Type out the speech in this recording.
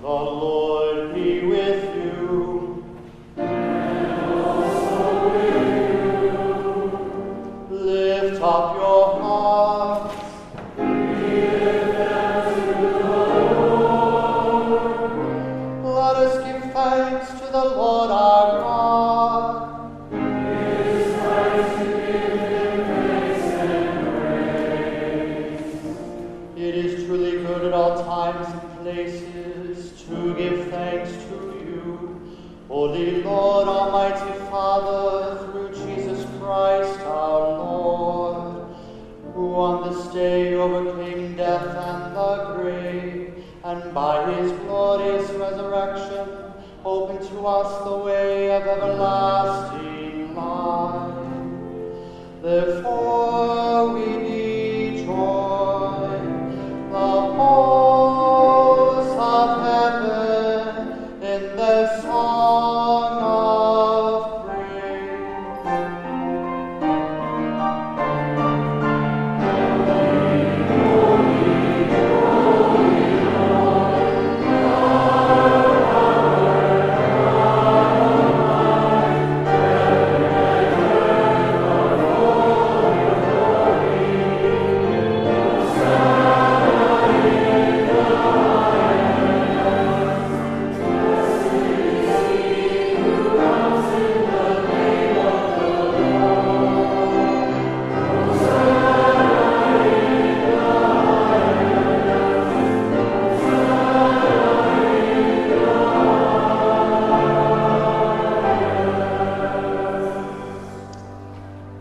Lord be with you. And also with you. Lift up your hearts. We lift them to the Lord. Let us give thanks to the Lord our God. It is right to give him thanks and praise. It is truly good at all times and places to give thanks to you, Holy Lord, Almighty Father, through Jesus Christ our Lord, who on this day overcame death and the grave, and by his glorious resurrection opened to us the way of everlasting life. Therefore we